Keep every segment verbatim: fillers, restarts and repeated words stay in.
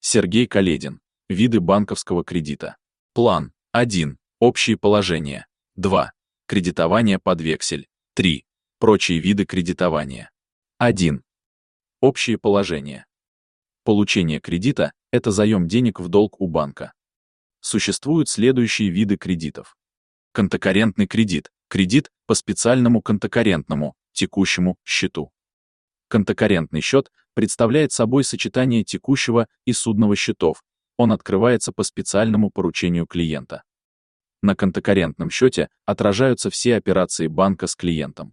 Сергей Каледин. Виды банковского кредита. План. один. Общие положения. два. Кредитование под вексель. три. Прочие виды кредитования. один. Общие положения. Получение кредита – это заем денег в долг у банка. Существуют следующие виды кредитов. Контокоррентный кредит – кредит по специальному контокоррентному, текущему счету. Контокоррентный счет представляет собой сочетание текущего и судного счетов. Он открывается по специальному поручению клиента. На контокоррентном счете отражаются все операции банка с клиентом.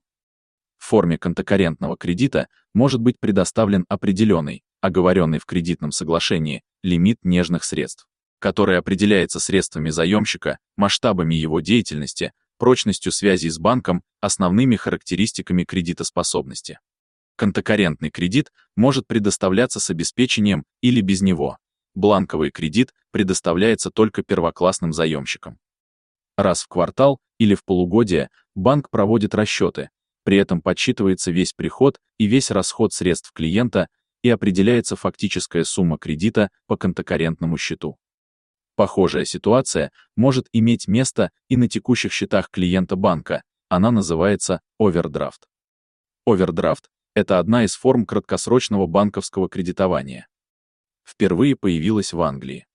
В форме контокоррентного кредита может быть предоставлен определенный, оговоренный в кредитном соглашении, лимит нежных средств, который определяется средствами заемщика, масштабами его деятельности, прочностью связей с банком, основными характеристиками кредитоспособности. Контокоррентный кредит может предоставляться с обеспечением или без него. Бланковый кредит предоставляется только первоклассным заемщикам. Раз в квартал или в полугодие банк проводит расчеты, при этом подсчитывается весь приход и весь расход средств клиента и определяется фактическая сумма кредита по контокоррентному счету. Похожая ситуация может иметь место и на текущих счетах клиента банка, она называется овердрафт. Овердрафт – это одна из форм краткосрочного банковского кредитования. Впервые появилась в Англии.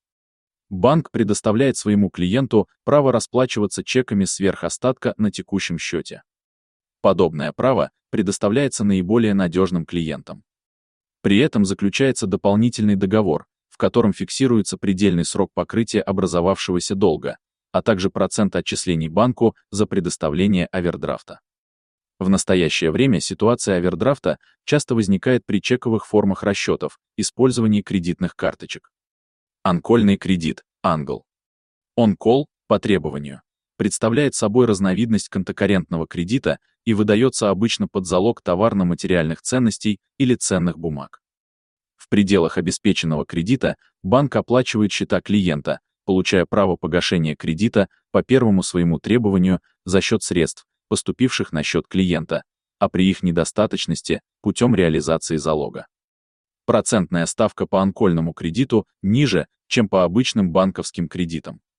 Банк предоставляет своему клиенту право расплачиваться чеками сверх остатка на текущем счете. Подобное право предоставляется наиболее надежным клиентам. При этом заключается дополнительный договор, в котором фиксируется предельный срок покрытия образовавшегося долга, а также процент отчислений банку за предоставление овердрафта. В настоящее время ситуация овердрафта часто возникает при чековых формах расчетов, использовании кредитных карточек. Анкольный кредит, англ. Он-колл, по требованию, представляет собой разновидность контокоррентного кредита и выдается обычно под залог товарно-материальных ценностей или ценных бумаг. В пределах обеспеченного кредита банк оплачивает счета клиента, получая право погашения кредита по первому своему требованию за счет средств, поступивших на счет клиента, а при их недостаточности – путем реализации залога. Процентная ставка по анкольному кредиту ниже, чем по обычным банковским кредитам.